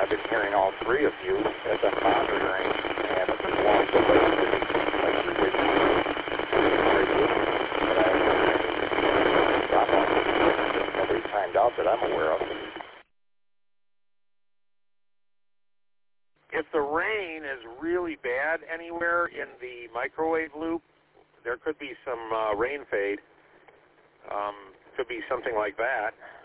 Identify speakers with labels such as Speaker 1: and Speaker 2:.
Speaker 1: I've been hearing all three of you as I'm monitoring, and it's been one of the ways that it's like ridiculous. But I haven't heard any drop-off. Nobody timed out that I'm aware of.
Speaker 2: If the rain is really bad anywhere in the microwave loop, there could be some rain fade. Could be something like that.